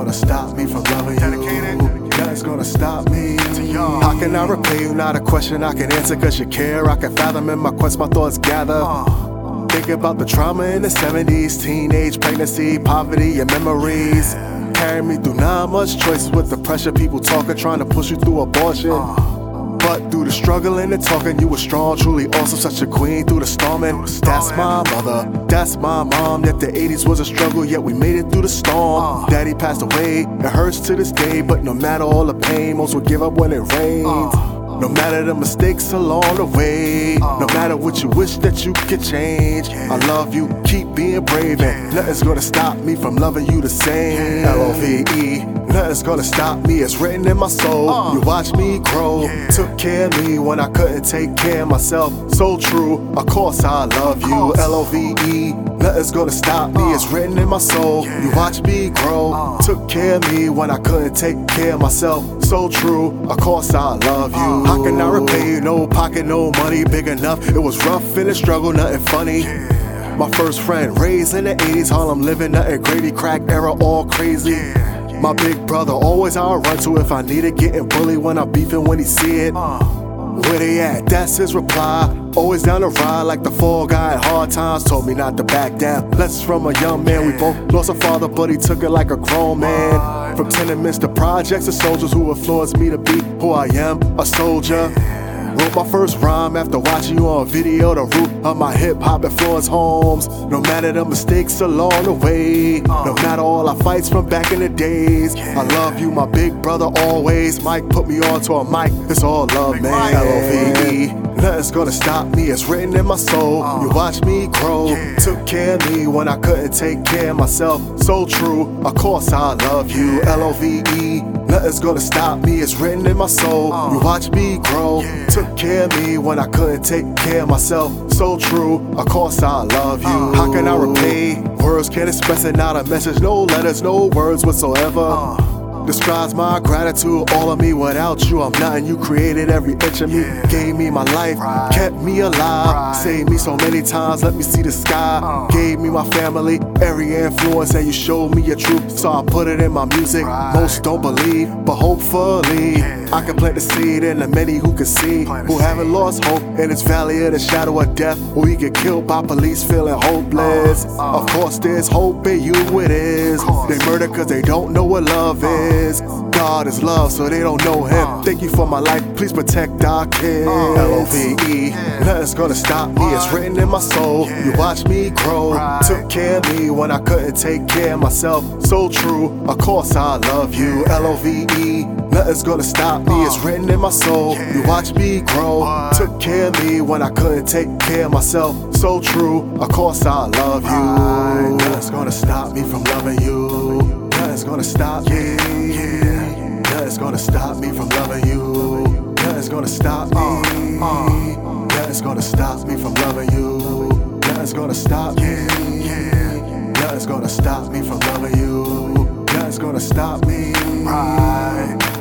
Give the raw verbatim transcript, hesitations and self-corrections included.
gonna stop me from loving you. Nothing's gonna stop me. How can I repay you? Not a question I can answer cause you care. I can fathom in my quest, my thoughts gather. Think about the trauma in the seventies, teenage pregnancy, poverty and memories. Carry me through not much choices with the pressure people talking, trying to push you through abortion. But through the struggle and the talking, you were strong, truly awesome, such a queen through the storming. That's my mother, that's my mom. Yet the eighties was a struggle, yet we made it through the storm. Daddy passed away, it hurts to this day, but no matter all the pain, most will give up when it rains. No matter the mistakes along the way, no matter what you wish that you could change, I love you, keep being brave, and nothing's gonna stop me from loving you the same. L O V E, nothing's gonna stop me, it's written in my soul. You watched me grow, took care of me when I couldn't take care of myself. So true, of course I love you. L O V E, nothing's gonna stop me, it's written in my soul. You watched me grow, took care of me when I couldn't take care of myself. So true, of course I love you. How can I repay you? No pocket, no money big enough. It was rough in the struggle, nothing funny. My first friend raised in the eighties, Harlem living, nothing Grady crack era, all crazy. My big brother always I'll run to if I need it, getting bullied when I'm beefing when he see it. Where they at? That's his reply. Always down the ride like the fall guy at hard times. Told me not to back down. Lessons from a young man. We both lost a father, but he took it like a grown man. From tenements to projects to soldiers who influenced me to be who I am, a soldier. Wrote my first rhyme after watching you on video, the root of my hip-hop influence homes. No matter the mistakes along the way, no matter all our fights from back in the days, I love you, my big brother, always. Mike put me onto a mic, it's all love, man. L O V E, nothing's gonna stop me, it's written in my soul. You watched me grow, took care of me when I couldn't take care of myself. So true, of course I love you. L O V E, nothing's gonna stop me, it's written in my soul. You watched me grow, took care of me when I couldn't take care of myself. So true, of course I love you. How can I repay? Words can't express it, not a message, no letters, no words whatsoever. Describes my gratitude, all of me. Without you I'm nothing, you created every inch of me. Gave me my life, kept me alive. Saved me so many times, let me see the sky. Gave me my family, every influence, and you showed me your truth, so I put it in my music. Most don't believe, but hopefully I can plant the seed in the many who can see, who haven't lost hope in this valley of the shadow of death, where we get killed by police feeling hopeless. Of course there's hope in you, it is. They murder cause they don't know what love is. God is love, so they don't know him. Thank you for my life, please protect our kids. L O V E, nothing's gonna stop me, it's written in my soul. You watched me grow, took care of me when I couldn't take care of myself. So true, of course I love you. L O V E, nothing's gonna stop me, it's written in my soul. You watched me grow, took care of me when I couldn't take care of myself. So true, of course I love you. Nothing's gonna stop me from loving you. Nothing's gonna stop me. Nothing's gonna stop me from loving you. Nothing's gonna stop me. Nothing's gonna stop me from loving you. Nothing's gonna stop me. Nothing's gonna stop me from loving you. Nothing's gonna stop me.